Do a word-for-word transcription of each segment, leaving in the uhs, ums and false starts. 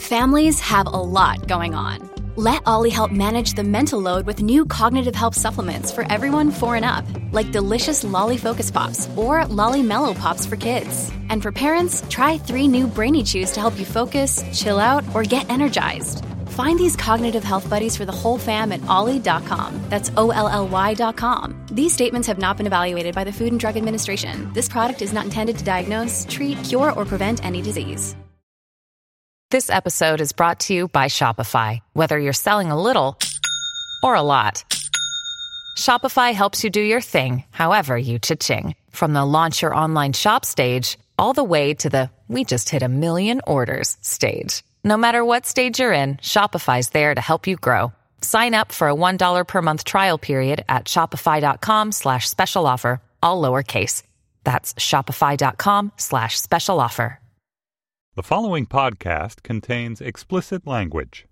Families have a lot going on. Let Ollie help manage the mental load with new cognitive help supplements for everyone four and up, like delicious Lolly Focus Pops or Lolly Mellow Pops for kids. And for parents, try three new Brainy Chews to help you focus, chill out, or get energized. Find these cognitive health buddies for the whole fam at ollie dot com. That's O L L Y dot com. These statements have not been evaluated by the Food and Drug Administration. This product is not intended to diagnose, treat, cure, or prevent any disease. This episode is brought to you by Shopify. Whether you're selling a little or a lot, Shopify helps you do your thing, however you cha-ching. From the launch your online shop stage, all the way to the we just hit a million orders stage. No matter what stage you're in, Shopify's there to help you grow. Sign up for a one dollar per month trial period at shopify.com slash special offer, all lowercase. That's shopify.com slash special offer. The following podcast contains explicit language.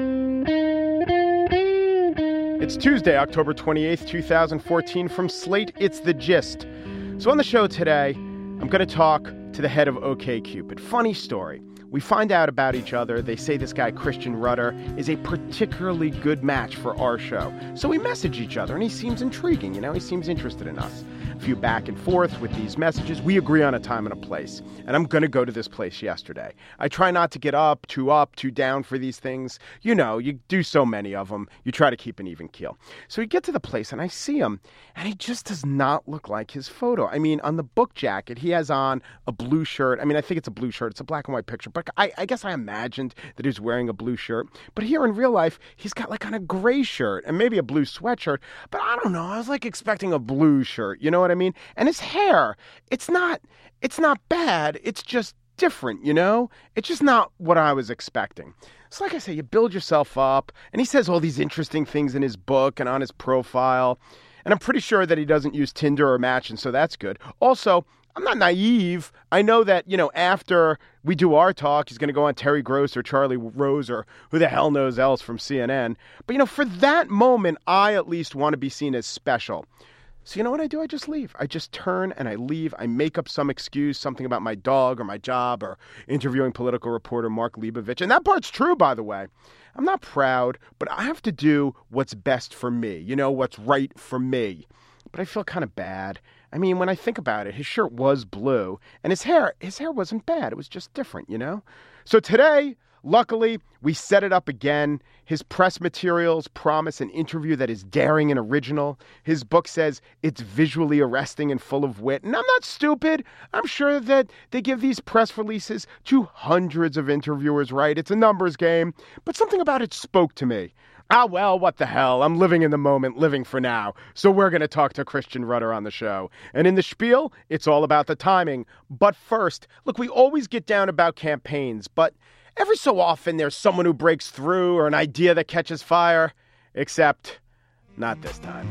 It's Tuesday, October twenty-eighth, twenty fourteen. From Slate, it's The Gist. So on the show today, I'm going to talk to the head of OkCupid. Funny story. We find out about each other. They say this guy, Christian Rudder, is a particularly good match for our show. So we message each other, and he seems intriguing, you know? He seems interested in us. A few back and forth with these messages. We agree on a time and a place. And I'm going to go to this place yesterday. I try not to get up, too up, too down for these things. You know, you do so many of them. You try to keep an even keel. So we get to the place, and I see him, and he just does not look like his photo. I mean, on the book jacket, he has on a blue shirt. I mean, I think it's a blue shirt. It's a black and white picture, but I, I guess I imagined that he was wearing a blue shirt. But here in real life, he's got like on a gray shirt and maybe a blue sweatshirt. But I don't know. I was like expecting a blue shirt. You know what I mean? And his hair, it's not, it's not bad. It's just different, you know? It's just not what I was expecting. So like I say, you build yourself up. And he says all these interesting things in his book and on his profile. And I'm pretty sure that he doesn't use Tinder or Match, and so that's good. Also, I'm not naive. I know that, you know, after we do our talk, he's going to go on Terry Gross or Charlie Rose or who the hell knows else from C N N. But, you know, for that moment, I at least want to be seen as special. So you know what I do? I just leave. I just turn and I leave. I make up some excuse, something about my dog or my job or interviewing political reporter Mark Leibovich. And that part's true, by the way. I'm not proud, but I have to do what's best for me. You know, what's right for me. But I feel kind of bad. I mean, when I think about it, his shirt was blue and his hair, his hair wasn't bad. It was just different, you know? So today, luckily, we set it up again. His press materials promise an interview that is daring and original. His book says it's visually arresting and full of wit. And I'm not stupid. I'm sure that they give these press releases to hundreds of interviewers, right? It's a numbers game. But something about it spoke to me. Ah, well, what the hell? I'm living in the moment, living for now. So we're going to talk to Christian Rudder on the show. And in the spiel, it's all about the timing. But first, look, we always get down about campaigns, but every so often there's someone who breaks through or an idea that catches fire. Except not this time.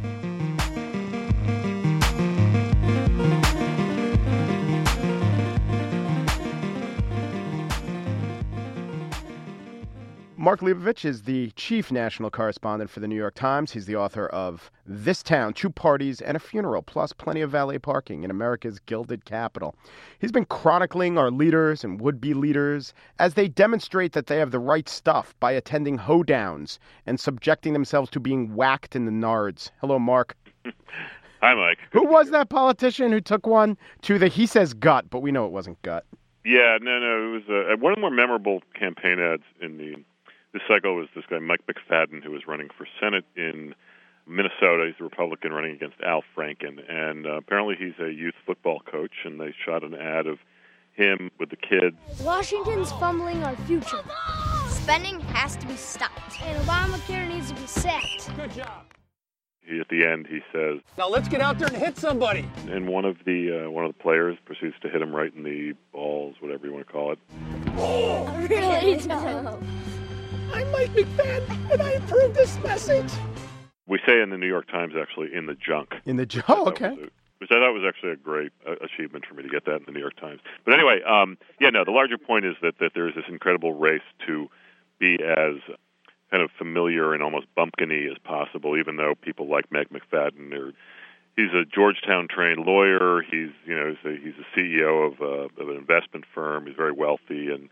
Mark Leibovich is the chief national correspondent for the New York Times. He's the author of This Town, Two Parties and a Funeral, plus plenty of valet parking in America's gilded capital. He's been chronicling our leaders and would-be leaders as they demonstrate that they have the right stuff by attending hoedowns and subjecting themselves to being whacked in the nards. Hello, Mark. Hi, Mike. Who was that politician who took one to the, he says gut, but we know it wasn't gut. Yeah, no, no, it was uh, one of the more memorable campaign ads in the This cycle was this guy, Mike McFadden, who was running for Senate in Minnesota. He's a Republican running against Al Franken. And uh, apparently he's a youth football coach, and they shot an ad of him with the kids. Washington's fumbling our future. Spending has to be stopped. And Obamacare needs to be sacked. Good job. He, at the end, he says, "Now let's get out there and hit somebody." And one of the uh, one of the players proceeds to hit him right in the balls, whatever you want to call it. Oh, really dumb. I'm Mike McFadden, and I approve this message. We say in the New York Times, actually, in the junk. In the junk, oh, okay. A, which I thought was actually a great uh, achievement for me to get that in the New York Times. But anyway, um, yeah, no, the larger point is that, that there's this incredible race to be as kind of familiar and almost bumpkin-y as possible, even though people like Meg McFadden are... He's a Georgetown-trained lawyer. He's, you know, he's a, he's a C E O of, uh, of an investment firm. He's very wealthy, and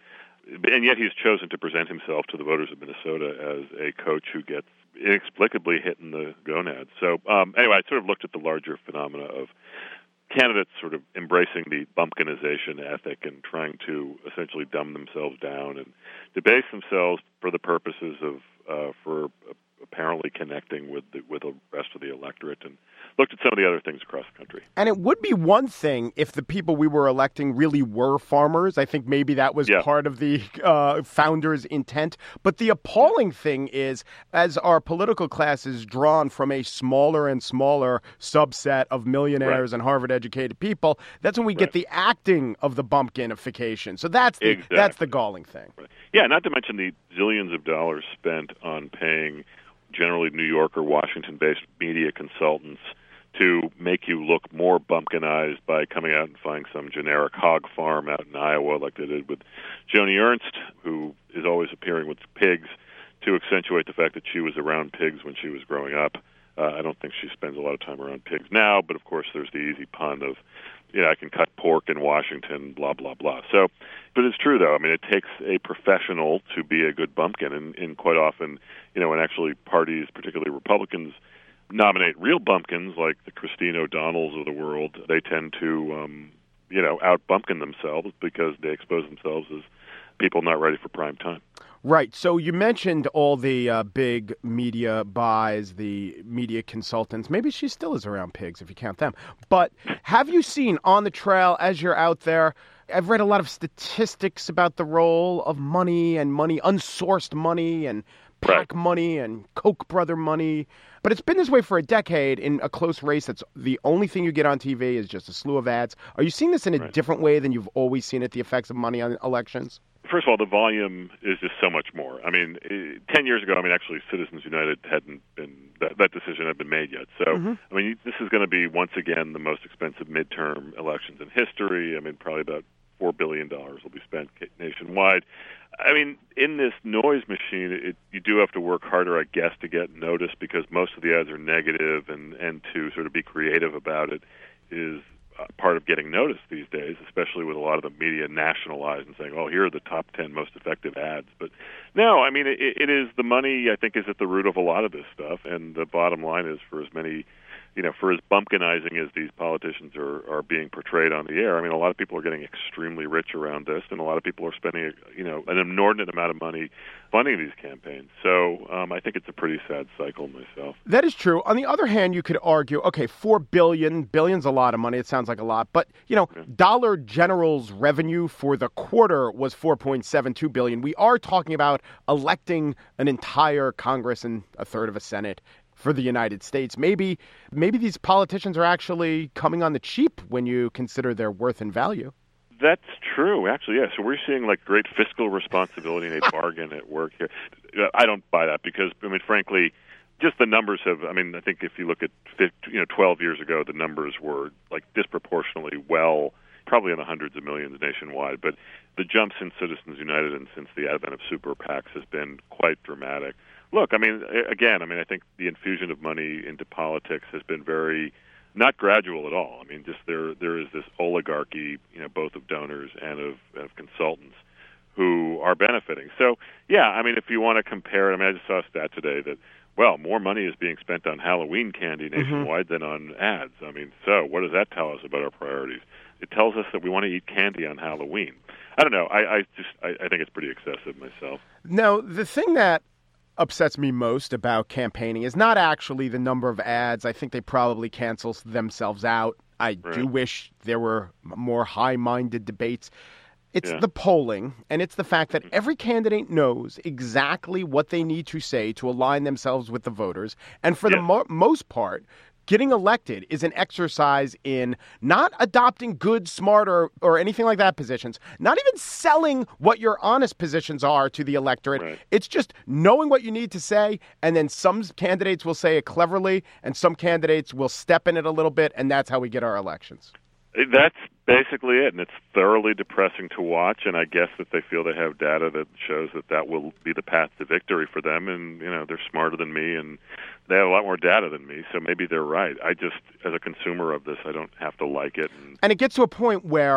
and yet he's chosen to present himself to the voters of Minnesota as a coach who gets inexplicably hit in the gonads. So um, anyway, I sort of looked at the larger phenomena of candidates sort of embracing the bumpkinization ethic and trying to essentially dumb themselves down and debase themselves for the purposes of uh, for apparently connecting with the, with the rest of the electorate, and looked at some of the other things across the country. And it would be one thing if the people we were electing really were farmers. I think maybe that was yeah. part of the uh, founders' intent. But the appalling thing is, as our political class is drawn from a smaller and smaller subset of millionaires right. and Harvard-educated people, that's when we right. get the acting of the bumpkinification. So that's the, exactly. that's the galling thing. Right. Yeah, not to mention the zillions of dollars spent on paying generally New York or Washington-based media consultants to make you look more bumpkinized by coming out and finding some generic hog farm out in Iowa like they did with Joni Ernst, who is always appearing with pigs to accentuate the fact that she was around pigs when she was growing up. Uh, I don't think she spends a lot of time around pigs now, but of course there's the easy pun of, yeah, I can cut pork in Washington, blah, blah, blah. So, but it's true, though. I mean, it takes a professional to be a good bumpkin, and, and quite often, you know, when actually parties, particularly Republicans, nominate real bumpkins like the Christine O'Donnells of the world, they tend to, um, you know, out-bumpkin themselves because they expose themselves as people not ready for prime time. Right. So you mentioned all the uh, big media buys, the media consultants. Maybe she still is around pigs if you count them. But have you seen on the trail as you're out there, I've read a lot of statistics about the role of money and money, unsourced money and PAC right. money and Koch brother money. But it's been this way for a decade in a close race. That's the only thing you get on T V is just a slew of ads. Are you seeing this in a right. different way than you've always seen it, the effects of money on elections? First of all, the volume is just so much more. I mean, ten years ago, I mean, actually, Citizens United hadn't been, that, that decision hadn't been made yet. So, mm-hmm. I mean, this is going to be, once again, the most expensive midterm elections in history. I mean, probably about four billion dollars will be spent nationwide. I mean, in this noise machine, it, you do have to work harder, I guess, to get noticed because most of the ads are negative, and, and to sort of be creative about it is part of getting noticed these days, especially with a lot of the media nationalized and saying, oh, here are the top ten most effective ads. But no, I mean, it, it is the money, I think, is at the root of a lot of this stuff. And the bottom line is for as many, you know, for as bumpkinizing as these politicians are, are being portrayed on the air, I mean, a lot of people are getting extremely rich around this, and a lot of people are spending, you know, an inordinate amount of money funding these campaigns. So um, I think it's a pretty sad cycle myself. That is true. On the other hand, you could argue, okay, four billion, billion's a lot of money. It sounds like a lot. But, you know, yeah. Dollar General's revenue for the quarter was four point seven two billion dollars. We are talking about electing an entire Congress and a third of a Senate for the United States. Maybe maybe these politicians are actually coming on the cheap when you consider their worth and value. That's true, actually, yeah. So we're seeing like great fiscal responsibility and a bargain at work here. I don't buy that because, I mean, frankly, just the numbers have, I mean, I think if you look at, you know, twelve years ago, the numbers were like disproportionately well, probably in the hundreds of millions nationwide. But the jump since Citizens United and since the advent of super PACs has been quite dramatic. Look, I mean, again, I mean, I think the infusion of money into politics has been very, not gradual at all. I mean, just there there is this oligarchy, you know, both of donors and of, of consultants who are benefiting. So, yeah, I mean, if you want to compare, I mean, I just saw a stat today that, well, more money is being spent on Halloween candy nationwide mm-hmm. than on ads. I mean, so what does that tell us about our priorities? It tells us that we want to eat candy on Halloween. I don't know. I, I just I, I think it's pretty excessive myself. Now, the thing that upsets me most about campaigning is not actually the number of ads. I think they probably cancel themselves out. I right. do wish there were more high-minded debates. It's yeah. the polling, and it's the fact that every candidate knows exactly what they need to say to align themselves with the voters. And for yeah. the mo- most part, getting elected is an exercise in not adopting good, smart, or, or anything like that positions, not even selling what your honest positions are to the electorate. Right. It's just knowing what you need to say, and then some candidates will say it cleverly, and some candidates will step in it a little bit, and that's how we get our elections. That's basically it, and it's thoroughly depressing to watch, and I guess that they feel they have data that shows that that will be the path to victory for them, and, you know, they're smarter than me, and they have a lot more data than me, so maybe they're right. I just, as a consumer of this, I don't have to like it. And, and it gets to a point where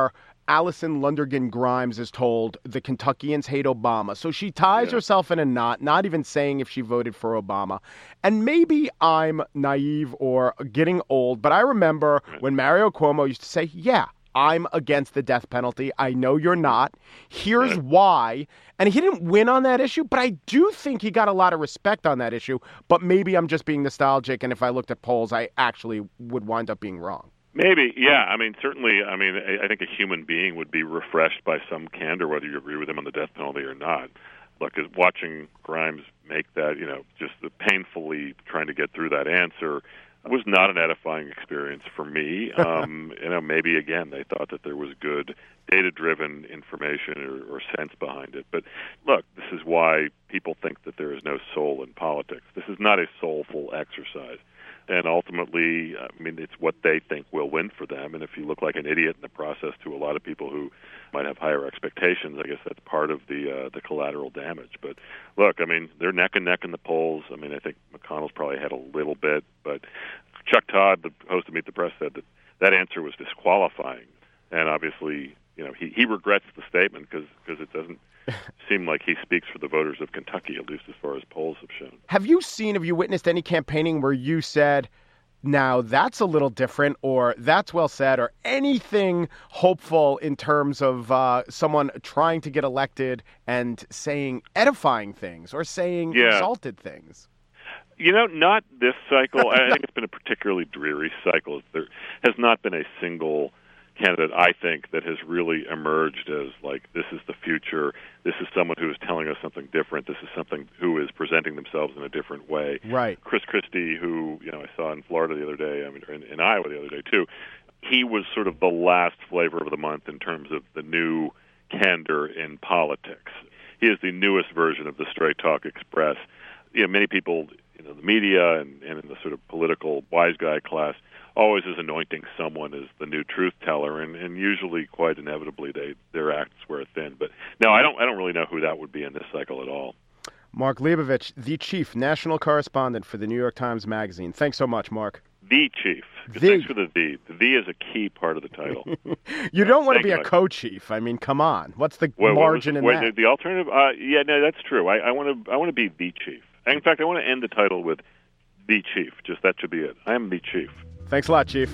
Allison Lundergan Grimes is told the Kentuckians hate Obama. So she ties yeah. herself in a knot, not even saying if she voted for Obama. And maybe I'm naive or getting old, but I remember right. when Mario Cuomo used to say, yeah, I'm against the death penalty. I know you're not. Here's right. why. And he didn't win on that issue, but I do think he got a lot of respect on that issue. But maybe I'm just being nostalgic, and if I looked at polls, I actually would wind up being wrong. Maybe, yeah. I mean, certainly, I mean, I think a human being would be refreshed by some candor, whether you agree with him on the death penalty or not. Look, watching Grimes make that, you know, just painfully trying to get through that answer was not an edifying experience for me. Um, you know, maybe, again, they thought that there was good data-driven information or, or sense behind it. But, look, this is why people think that there is no soul in politics. This is not a soulful exercise. And ultimately, I mean, it's what they think will win for them. And if you look like an idiot in the process to a lot of people who might have higher expectations, I guess that's part of the uh, the collateral damage. But look, I mean, they're neck and neck in the polls. I mean, I think McConnell's probably had a little bit, but Chuck Todd, the host of Meet the Press, said that that answer was disqualifying. And obviously, you know, he, he regrets the statement because because it doesn't seem like he speaks for the voters of Kentucky, at least as far as polls have shown. Have you seen, have you witnessed any campaigning where you said, now that's a little different, or that's well said, or anything hopeful in terms of uh, someone trying to get elected and saying edifying things or saying yeah. exalted things? You know, not this cycle. I think it's been a particularly dreary cycle. There has not been a single candidate, I think, that has really emerged as like, this is the future, this is someone who is telling us something different, this is something who is presenting themselves in a different way. Right. Chris Christie, who, you know, I saw in Florida the other day, I mean, in, in Iowa the other day too, he was sort of the last flavor of the month in terms of the new candor in politics. He is the newest version of the Straight Talk Express. You know, many people, you know, the media and, and in the sort of political wise guy class always is anointing someone as the new truth teller, and, and usually, quite inevitably, they their acts wear thin. But no, I don't. I don't really know who that would be in this cycle at all. Mark Leibovich, the chief national correspondent for the New York Times Magazine. Thanks so much, Mark. The chief. The. Thanks for the the. The the is a key part of the title. You don't want to be a much. co-chief. I mean, come on. What's the well, margin what in was, that? Wait, the alternative? Uh, yeah, no, that's true. I, I want to. I want to be the chief. In fact, I want to end the title with the chief. Just that should be it. I am the chief. Thanks a lot, Chief.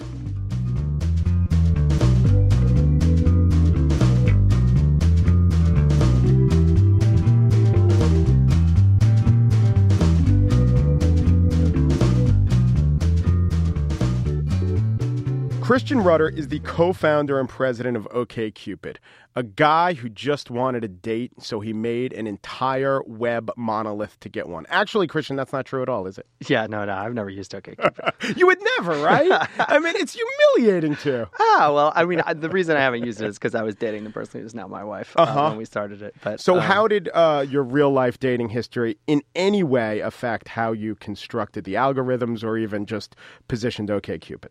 Christian Rudder is the co-founder and president of OkCupid, a guy who just wanted a date, so he made an entire web monolith to get one. Actually, Christian, that's not true at all, is it? Yeah, no, no, I've never used OkCupid. You would never, right? I mean, it's humiliating too. Ah, well, I mean, I, the reason I haven't used it is because I was dating the person who's now my wife uh, uh-huh. when we started it. But So um, how did uh, your real-life dating history in any way affect how you constructed the algorithms or even just positioned OkCupid?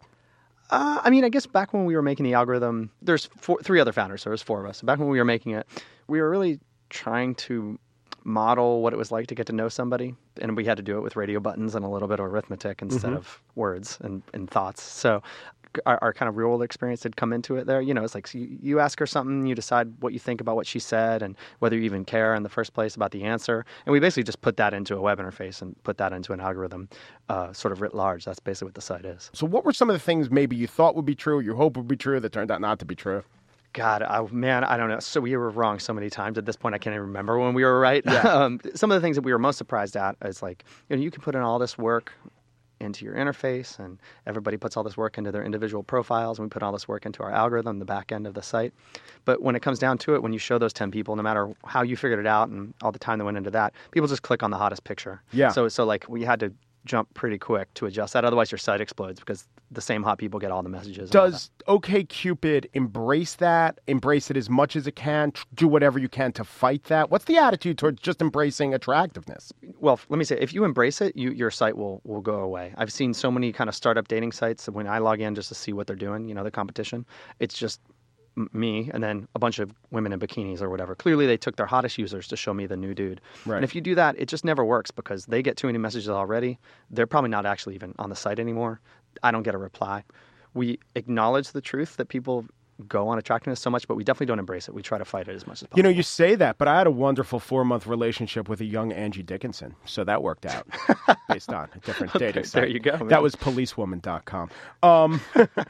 Uh, I mean, I guess back when we were making the algorithm, there's four, three other founders, so there's four of us. So back when we were making it, we were really trying to model what it was like to get to know somebody, and we had to do it with radio buttons and a little bit of arithmetic instead mm-hmm. of words and, and thoughts. So our, our kind of real world experience did come into it there. You know, it's like so you, you ask her something, you decide what you think about what she said and whether you even care in the first place about the answer. And we basically just put that into a web interface and put that into an algorithm uh, sort of writ large. That's basically what the site is. So what were some of the things maybe you thought would be true, you hope would be true, that turned out not to be true? God, I, man, I don't know. So we were wrong so many times. At this point, I can't even remember when we were right. Yeah. um, some of the things that we were most surprised at is like, you know, you can put in all this work into your interface, and everybody puts all this work into their individual profiles, and we put all this work into our algorithm, the back end of the site. But when it comes down to it, when you show those ten people, no matter how you figured it out and all the time that went into that, people just click on the hottest picture. Yeah. So, so like we had to jump pretty quick to adjust that. Otherwise, your site explodes because the same hot people get all the messages. Does OkCupid embrace that, embrace it as much as it can, do whatever you can to fight that? What's the attitude towards just embracing attractiveness? Well, let me say, if you embrace it, you, your site will, will go away. I've seen so many kind of startup dating sites that when I log in just to see what they're doing, you know, the competition, it's just me and then a bunch of women in bikinis or whatever. Clearly, they took their hottest users to show me the new dude. Right. And if you do that, it just never works because they get too many messages already. They're probably not actually even on the site anymore. I don't get a reply. We acknowledge the truth that people go on attractiveness so much, but we definitely don't embrace it. We try to fight it as much as possible. You know, you say that, but I had a wonderful four-month relationship with a young Angie Dickinson, so that worked out based on a different dating okay, site. there you go. Man. That was policewoman dot com. Um,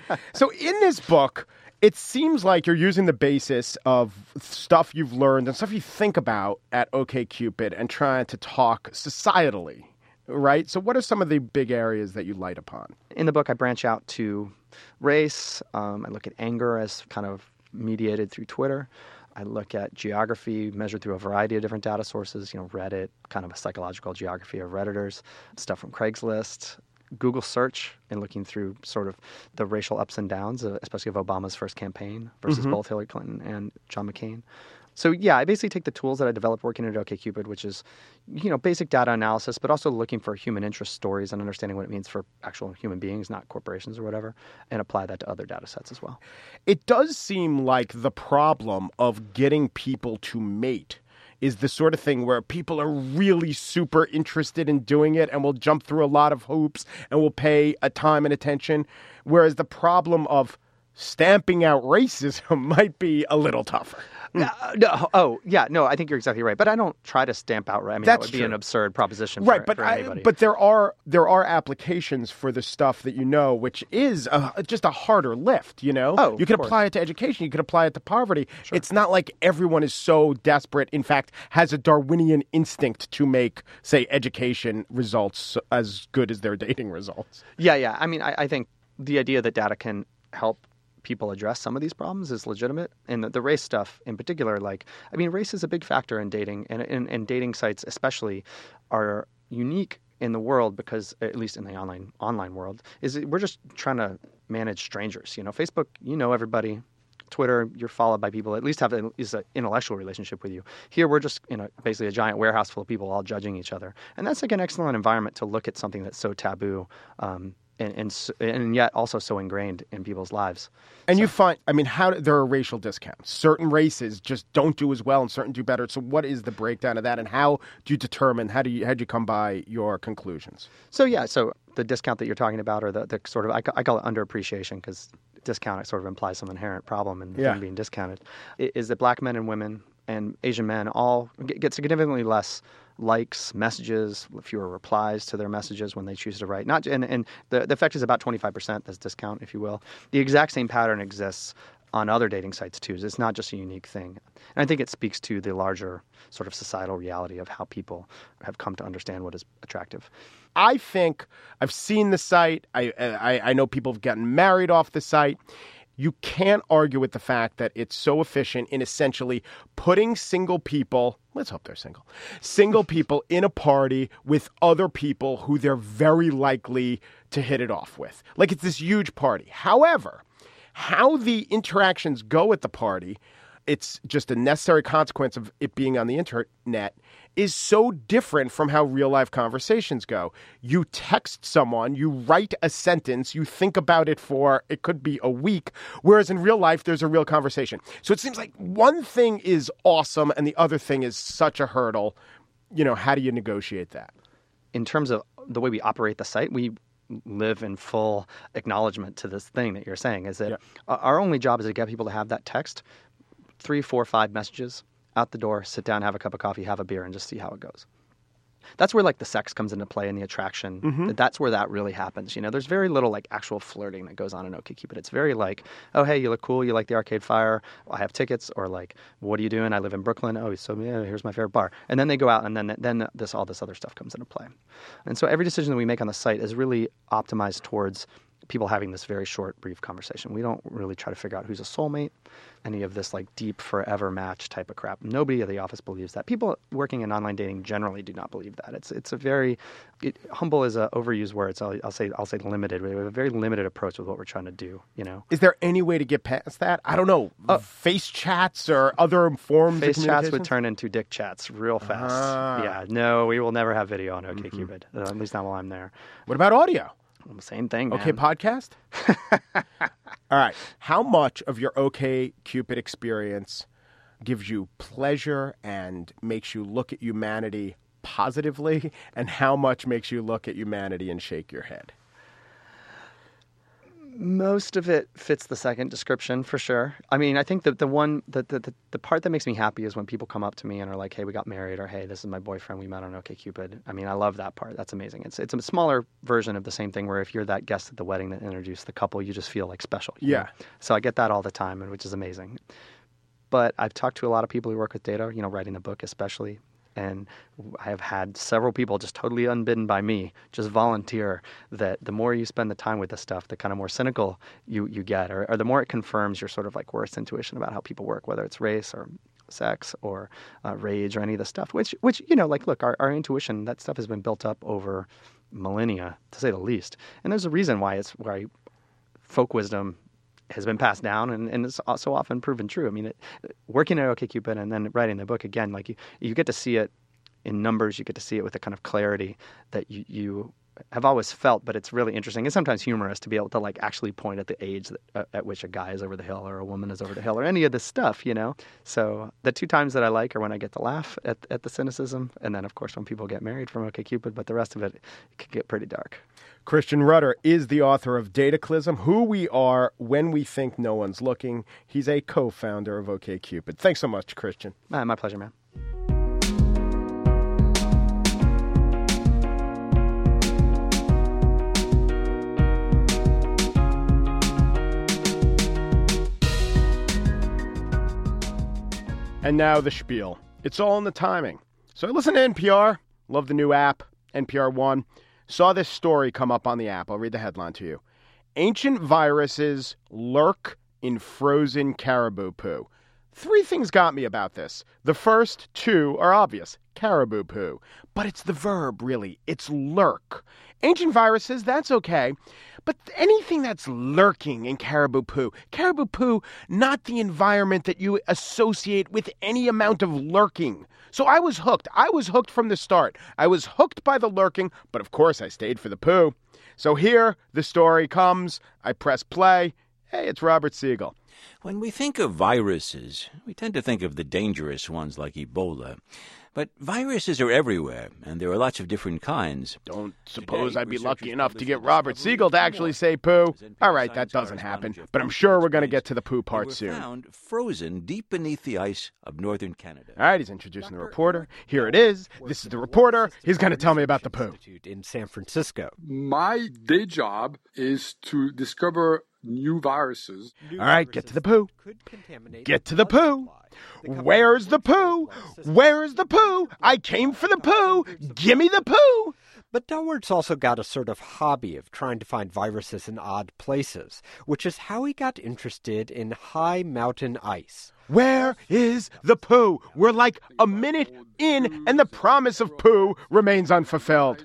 so in this book, it seems like you're using the basis of stuff you've learned and stuff you think about at OkCupid and trying to talk societally, right? So what are some of the big areas that you light upon? In the book, I branch out to race. Um, I look at anger as kind of mediated through Twitter. I look at geography measured through a variety of different data sources, you know, Reddit, kind of a psychological geography of Redditors, stuff from Craigslist, Google search, and looking through sort of the racial ups and downs, uh, especially of Obama's first campaign versus mm-hmm. both Hillary Clinton and John McCain. So, yeah, I basically take the tools that I developed working at OkCupid, which is, you know, basic data analysis, but also looking for human interest stories and understanding what it means for actual human beings, not corporations or whatever, and apply that to other data sets as well. It does seem like the problem of getting people to mate is the sort of thing where people are really super interested in doing it and will jump through a lot of hoops and will pay a time and attention, whereas the problem of stamping out racism might be a little tougher. Uh, no, oh, yeah, no, I think you're exactly right. But I don't try to stamp out. I mean, That's that would be true. an absurd proposition right, for, but for anybody. I, but there are there are applications for the stuff that you know, which is a, just a harder lift. You know, oh, you could of apply course. it to education. You could apply it to poverty. Sure. It's not like everyone is so desperate. In fact, has a Darwinian instinct to make, say, education results as good as their dating results. Yeah, yeah. I mean, I, I think the idea that data can help people address some of these problems is legitimate. And the, the race stuff in particular, like, I mean, race is a big factor in dating, and, and, and dating sites especially are unique in the world because, at least in the online online world, is we're just trying to manage strangers. You know, Facebook, you know everybody. Twitter, you're followed by people at least have at least an intellectual relationship with you. Here, we're just in a basically a giant warehouse full of people all judging each other. And that's like an excellent environment to look at something that's so taboo, um, And, and and yet also so ingrained in people's lives. And so. you find, I mean, how there are racial discounts. Certain races just don't do as well and certain do better. So what is the breakdown of that, and how do you determine, how do you, how do you come by your conclusions? So, yeah, so the discount that you're talking about, or the, the sort of, I, I call it underappreciation, because discount sort of implies some inherent problem in the yeah. thing being discounted, is that black men and women and Asian men all get significantly less likes, messages, fewer replies to their messages when they choose to write. Not and, and the, the effect is about twenty-five percent, this discount, if you will. The exact same pattern exists on other dating sites too. It's not just a unique thing. And I think it speaks to the larger sort of societal reality of how people have come to understand what is attractive. I think I've seen the site. I, I, I know people have gotten married off the site. You can't argue with the fact that it's so efficient in essentially putting single people, let's hope they're single, single people in a party with other people who they're very likely to hit it off with. Like, it's this huge party. However, how the interactions go at the party, it's just a necessary consequence of it being on the internet, is so different from how real life conversations go. You text someone, you write a sentence, you think about it for, it could be a week, whereas in real life, there's a real conversation. So it seems like one thing is awesome and the other thing is such a hurdle. You know, how do you negotiate that? In terms of the way we operate the site, we live in full acknowledgement to this thing that you're saying, is that yeah. our only job is to get people to have that text, three, four, five messages, out the door, sit down, have a cup of coffee, have a beer, and just see how it goes. That's where like the sex comes into play and the attraction. Mm-hmm. That's where that really happens. You know, there's very little like actual flirting that goes on in OkCupid. It's very like, oh, hey, you look cool. You like the Arcade Fire. I have tickets. Or like, what are you doing? I live in Brooklyn. Oh, so yeah, here's my favorite bar. And then they go out and then then this all this other stuff comes into play. And so every decision that we make on the site is really optimized towards people having this very short, brief conversation. We don't really try to figure out who's a soulmate, any of this like deep forever match type of crap. Nobody at the office believes that. People working in online dating generally do not believe that. It's it's a very it, humble is an overused word. So I'll, I'll say I'll say limited. We have a very limited approach with what we're trying to do. You know, is there any way to get past that? I don't know. Uh, face chats or other forms. Face of chats would turn into dick chats real fast. Ah. Yeah, no, we will never have video on OkCupid. Mm-hmm. Uh, at least not while I'm there. What about audio? Same thing, man. Okay, podcast? All right. How much of your OkCupid experience gives you pleasure and makes you look at humanity positively, and how much makes you look at humanity and shake your head? Most of it fits the second description for sure. I mean, I think that the one, the, the, the part that makes me happy is when people come up to me and are like, hey, we got married, or hey, this is my boyfriend, we met on OkCupid. I mean, I love that part. That's amazing. It's it's a smaller version of the same thing where if you're that guest at the wedding that introduced the couple, you just feel like special. Yeah. Know? So I get that all the time, and which is amazing. But I've talked to a lot of people who work with data, you know, writing the book especially. And I have had several people just totally unbidden by me just volunteer that the more you spend the time with this stuff, the kind of more cynical you, you get, or, or the more it confirms your sort of like worst intuition about how people work, whether it's race or sex or uh, rage or any of the stuff, which, which you know, like, look, our, our intuition, that stuff has been built up over millennia, to say the least. And there's a reason why it's why folk wisdom has been passed down and, and it's so often proven true. I mean, it, working at OkCupid and then writing the book again, like you, you get to see it in numbers, you get to see it with a kind of clarity that you, you have always felt, but it's really interesting and sometimes humorous to be able to like actually point at the age that, uh, at which a guy is over the hill or a woman is over the hill or any of this stuff, you know? So the two times that I like are when I get to laugh at, at the cynicism and then, of course, when people get married from OkCupid, but the rest of it, it can get pretty dark. Christian Rudder is the author of Dataclysm, Who We Are When We Think No One's Looking. He's a co-founder of OkCupid. Thanks so much, Christian. Uh, my pleasure, man. And now the spiel. It's all in the timing. So I listen to N P R, love the new app, N P R One. Saw this story come up on the app. I'll read the headline to you. Ancient viruses lurk in frozen caribou poo. Three things got me about this. The first two are obvious. Caribou poo. But it's the verb, really. It's lurk. Ancient viruses, that's okay. But anything that's lurking in caribou poo, caribou poo, not the environment that you associate with any amount of lurking. So I was hooked. I was hooked from the start. I was hooked by the lurking, but of course I stayed for the poo. So here the story comes. I press play. Hey, it's Robert Siegel. When we think of viruses, we tend to think of the dangerous ones like Ebola. But viruses are everywhere, and there are lots of different kinds. Don't suppose I'd be lucky enough to get Robert Siegel to actually say poo. All right, that doesn't happen, but I'm sure we're going to get to the poo part soon. They were found frozen deep beneath the ice of northern Canada. All right, he's introducing the reporter. Here it is. This is the reporter. He's going to tell me about the poo. In San Francisco. My day job is to discover new viruses. All right, get to the poo. Get to the poo. Where's the poo? Where's the poo? I came for the poo. Gimme the poo. But Delward's also got a sort of hobby of trying to find viruses in odd places, which is how he got interested in high mountain ice. Where is the poo? We're like a minute in, and the promise of poo remains unfulfilled.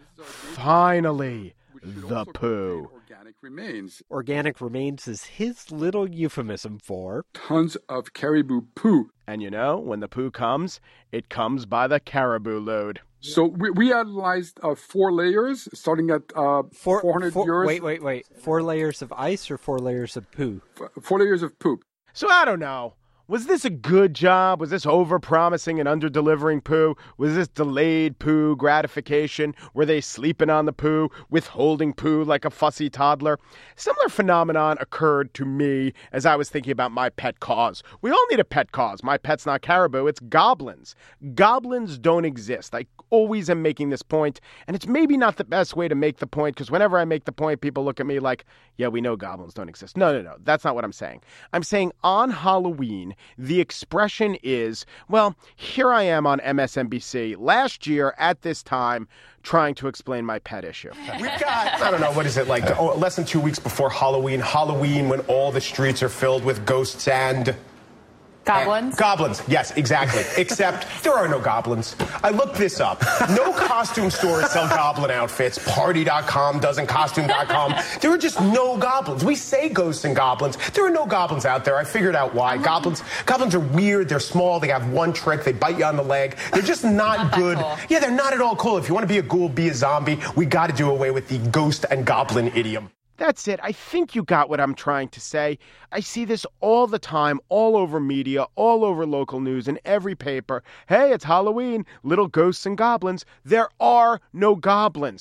Finally, the poo. Remains. Organic remains is his little euphemism for tons of caribou poo. And you know, when the poo comes, it comes by the caribou load. So we, we analyzed uh, four layers, starting at uh, four, four hundred four, years. Wait, wait, wait. Four layers of ice or four layers of poo? F- four layers of poop. So I don't know. Was this a good job? Was this over-promising and under-delivering poo? Was this delayed poo gratification? Were they sleeping on the poo, withholding poo like a fussy toddler? Similar phenomenon occurred to me as I was thinking about my pet cause. We all need a pet cause. My pet's not caribou, it's goblins. Goblins don't exist. I always am making this point, and it's maybe not the best way to make the point, because whenever I make the point, people look at me like, yeah, we know goblins don't exist. No, no, no. That's not what I'm saying. I'm saying on Halloween, the expression is, well, here I am on M S N B C last year at this time trying to explain my pet issue. We've got, I don't know, what is it, like oh, less than two weeks before Halloween. Halloween when all the streets are filled with ghosts and... Goblins? Uh, goblins, yes, exactly. Except there are no goblins. I looked this up. No costume stores sell goblin outfits. Party dot com doesn't, costume dot com. There are just no goblins. We say ghosts and goblins. There are no goblins out there. I figured out why. Goblins goblins are weird. They're small. They have one trick. They bite you on the leg. They're just not, not good. Cool. Yeah, they're not at all cool. If you want to be a ghoul, be a zombie. We got to do away with the ghost and goblin idiom. That's it. I think you got what I'm trying to say. I see this all the time, all over media, all over local news, in every paper. Hey, it's Halloween, little ghosts and goblins. There are no goblins.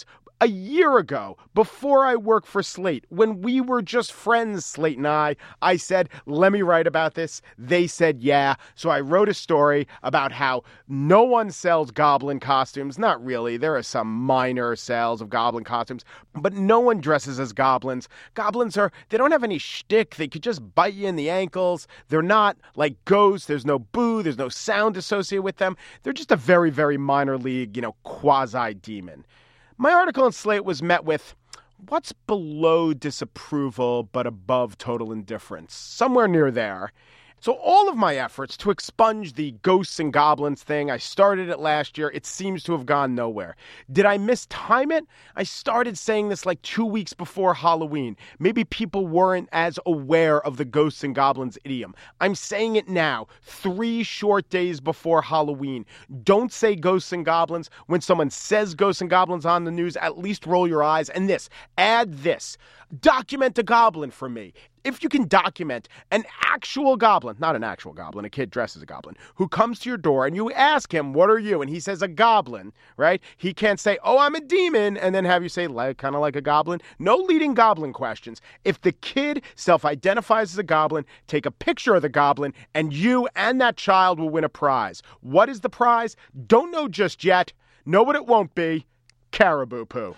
A year ago, before I worked for Slate, when we were just friends, Slate and I, I said, let me write about this. They said, yeah. So I wrote a story about how no one sells goblin costumes. Not really. There are some minor sales of goblin costumes, but no one dresses as goblins. Goblins are, they don't have any shtick. They could just bite you in the ankles. They're not like ghosts. There's no boo. There's no sound associated with them. They're just a very, very minor league, you know, quasi-demon. My article in Slate was met with, what's below disapproval but above total indifference? Somewhere near there. So all of my efforts to expunge the ghosts and goblins thing, I started it last year. It seems to have gone nowhere. Did I mistime it? I started saying this like two weeks before Halloween. Maybe people weren't as aware of the ghosts and goblins idiom. I'm saying it now, three short days before Halloween. Don't say ghosts and goblins. When someone says ghosts and goblins on the news, at least roll your eyes. And this, add this. Document a goblin for me. If you can document an actual goblin, not an actual goblin, a kid dressed as a goblin, who comes to your door and you ask him, what are you? And he says a goblin, right? He can't say, oh, I'm a demon, and then have you say, like, kind of like a goblin. No leading goblin questions. If the kid self-identifies as a goblin, take a picture of the goblin, and you and that child will win a prize. What is the prize? Don't know just yet. Know what it won't be. Caribou poo.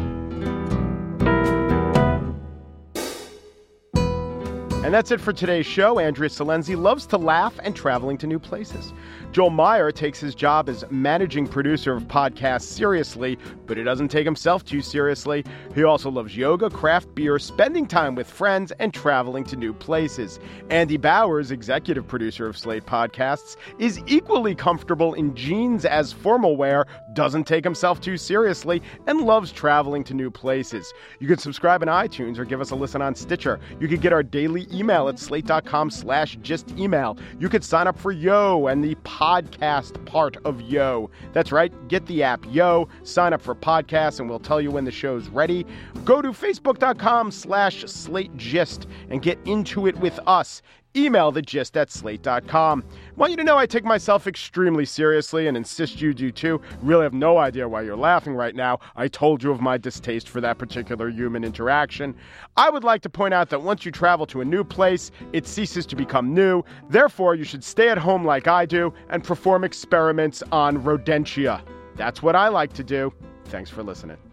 And that's it for today's show. Andrea Salenzi loves to laugh and traveling to new places. Joel Meyer takes his job as managing producer of podcasts seriously, but he doesn't take himself too seriously. He also loves yoga, craft beer, spending time with friends, and traveling to new places. Andy Bowers, executive producer of Slate Podcasts, is equally comfortable in jeans as formal wear, doesn't take himself too seriously, and loves traveling to new places. You can subscribe on iTunes or give us a listen on Stitcher. You can get our daily email at slate.com slash just email. You could sign up for Yo and the podcast part of Yo. That's right. Get the app Yo, sign up for podcasts, and we'll tell you when the show's ready. Go to facebook.com slash slate gist and get into it with us. Email the gist at slate dot com. Want you to know I take myself extremely seriously and insist you do too. Really have no idea why you're laughing right now. I told you of my distaste for that particular human interaction. I would like to point out that once you travel to a new place, it ceases to become new. Therefore, you should stay at home like I do and perform experiments on rodentia. That's what I like to do. Thanks for listening.